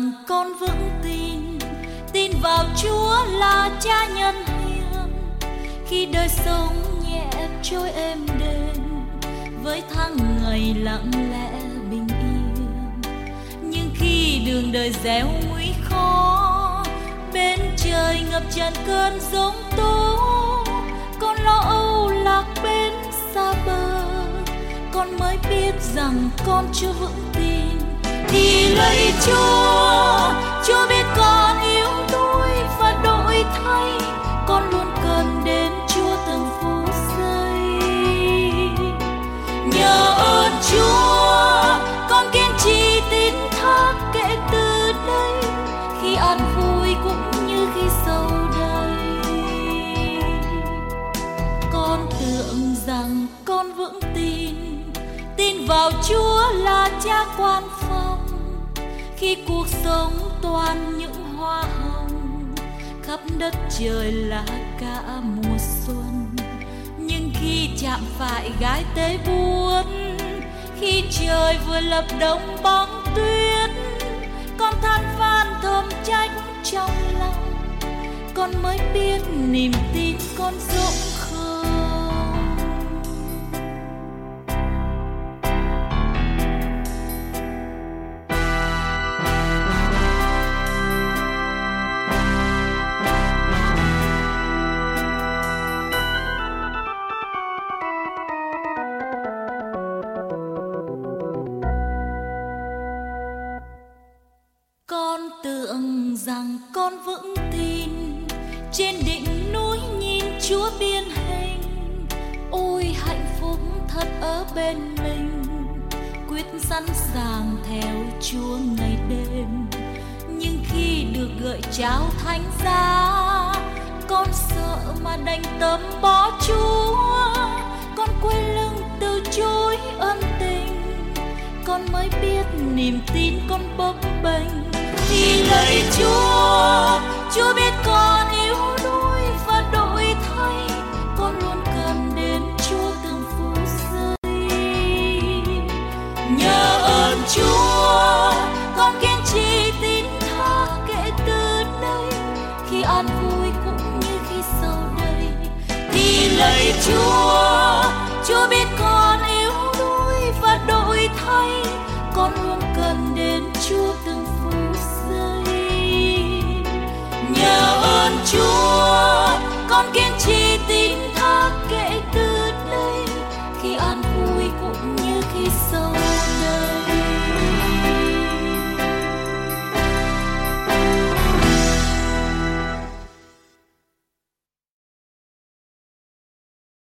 rằng con vững tin vào Chúa là Cha nhân hiền. Khi đời sống nhẹ trôi êm đềm, với tháng ngày lặng lẽ bình yên. Nhưng khi đường đời gieo nguy khó, bên trời ngập tràn cơn giông tố, con lo âu lạc bên xa bờ, con mới biết rằng con chưa vững tin. Thì lạy Chúa biết con yếu đuối và đổi thay, con luôn cần đến Chúa từng phút giây. Nhờ ơn Chúa, con kiên trì tin thác kể từ đây, khi an vui cũng như khi sầu đầy. Con tưởng rằng con vững tin vào Chúa là Cha quan phòng. Khi cuộc sống toàn những hoa hồng, khắp đất trời là cả mùa xuân. Nhưng khi chạm phải gái tế buốt, khi trời vừa lập đông bóng tuyết, con than van thầm trách trong lòng, con mới biết niềm tin con rỗng không. Con tưởng rằng con vững tin, trên đỉnh núi nhìn Chúa biên hình. Ôi hạnh phúc thật ở bên mình, quyết sẵn sàng theo Chúa ngày đêm. Nhưng khi được gợi trao thánh giá, con sợ mà đành tâm bỏ Chúa. Con quay lưng từ chối ân tình, con mới biết niềm tin con bấp bênh. Thì lạy Chúa biết con yếu đuối và đổi thay, con luôn cần đến Chúa từng phút giây. Nhờ ơn Chúa, con kiên trì tin thác kể từ đây, khi an vui cũng như khi sầu đầy. Thì lạy Chúa biết con yếu đuối và đổi thay, con luôn cần đến Chúa từng phút giây. Nhờ ơn Chúa, con kiên trì tin